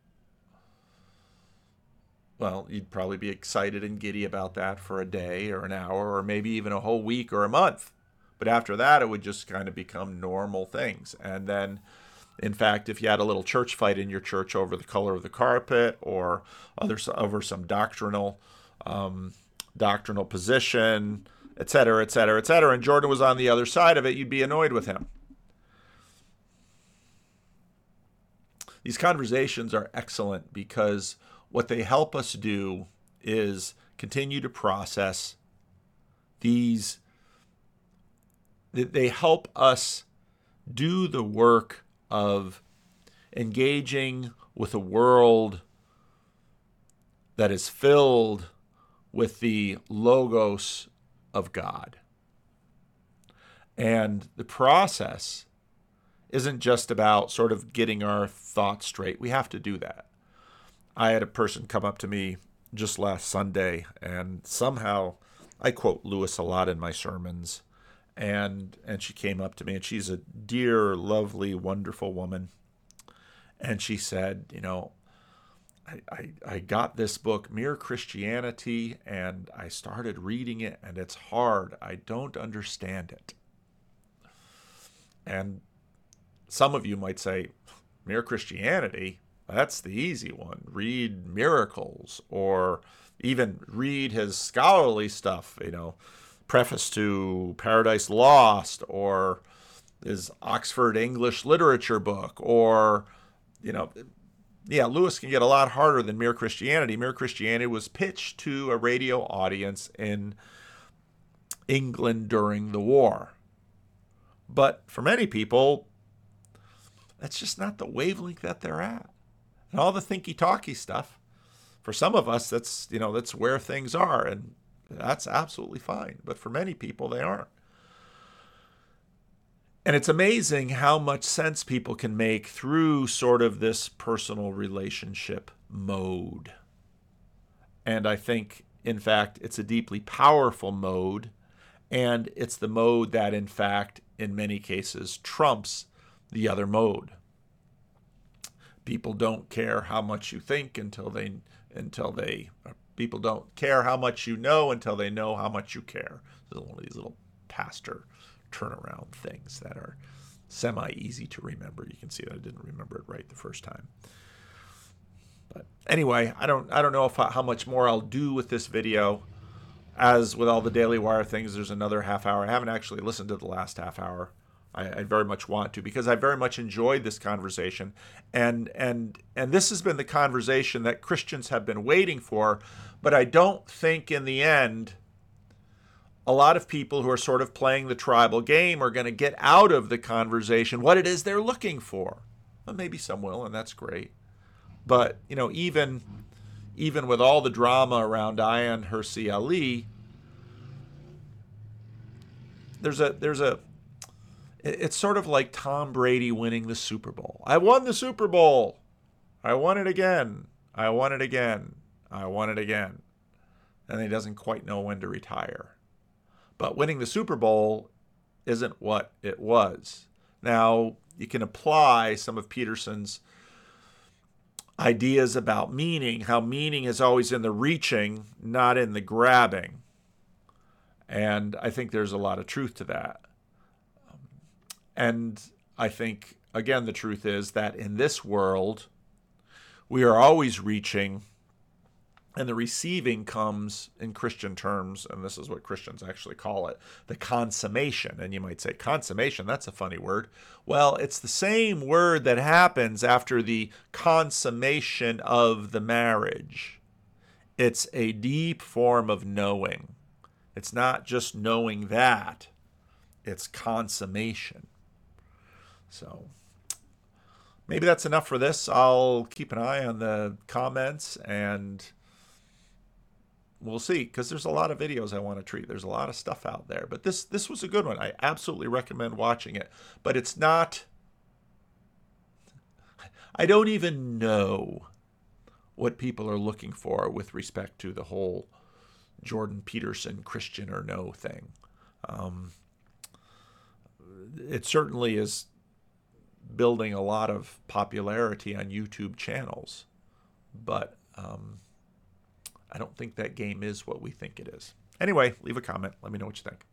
well, you'd probably be excited and giddy about that for a day or an hour or maybe even a whole week or a month. But after that, it would just kind of become normal things. And then, in fact, if you had a little church fight in your church over the color of the carpet or other, over some doctrinal um, doctrinal position, et cetera, et cetera, et cetera, and Jordan was on the other side of it, you'd be annoyed with him. These conversations are excellent because what they help us do is continue to process these. They help us do the work of engaging with a world that is filled with the logos of God. And the process isn't just about sort of getting our thoughts straight. We have to do that. I had a person come up to me just last Sunday, and somehow I quote Lewis a lot in my sermons. And and she came up to me, and she's a dear, lovely, wonderful woman. And she said, you know, I, I, I got this book, Mere Christianity, and I started reading it, and it's hard. I don't understand it. And some of you might say, Mere Christianity, that's the easy one. Read Miracles, or even read his scholarly stuff, you know, preface to Paradise Lost, or his Oxford English Literature book, or, you know, yeah, Lewis can get a lot harder than Mere Christianity. Mere Christianity was pitched to a radio audience in England during the war. But for many people, that's just not the wavelength that they're at. And all the thinky-talky stuff, for some of us, that's, you know, that's where things are, and that's absolutely fine. But for many people, they aren't. And it's amazing how much sense people can make through sort of this personal relationship mode. And I think, in fact, it's a deeply powerful mode. And it's the mode that, in fact, in many cases, trumps the other mode. people don't care how much you think until they until they people don't care how much you know until they know how much you care. This is one of these little pastor turnaround things that are semi easy to remember. You can see that I didn't remember it right the first time. But anyway, I don't I don't know if how much more I'll do with this video. As with all the Daily Wire things, there's another half hour. I haven't actually listened to the last half hour. I, I very much want to, because I very much enjoyed this conversation. And and and this has been the conversation that Christians have been waiting for. But I don't think in the end, a lot of people who are sort of playing the tribal game are going to get out of the conversation what it is they're looking for. Well, maybe some will, and that's great. But, you know, even... Even with all the drama around Ayaan Hirsi Ali, there's a there's a it's sort of like Tom Brady winning the Super Bowl. I won the Super Bowl. I won it again. I won it again. I won it again. And he doesn't quite know when to retire. But winning the Super Bowl isn't what it was. Now, you can apply some of Peterson's ideas about meaning, how meaning is always in the reaching, not in the grabbing. And I think there's a lot of truth to that. And I think, again, the truth is that in this world, we are always reaching, and the receiving comes in Christian terms, and this is what Christians actually call it, the consummation. And you might say, consummation, that's a funny word. Well, it's the same word that happens after the consummation of the marriage. It's a deep form of knowing. It's not just knowing that, it's consummation. So maybe that's enough for this. I'll keep an eye on the comments, and we'll see, because there's a lot of videos I want to treat. There's a lot of stuff out there. But this this was a good one. I absolutely recommend watching it. But it's not... I don't even know what people are looking for with respect to the whole Jordan Peterson Christian or no thing. Um, it certainly is building a lot of popularity on YouTube channels. But... Um, I don't think that game is what we think it is. Anyway, leave a comment. Let me know what you think.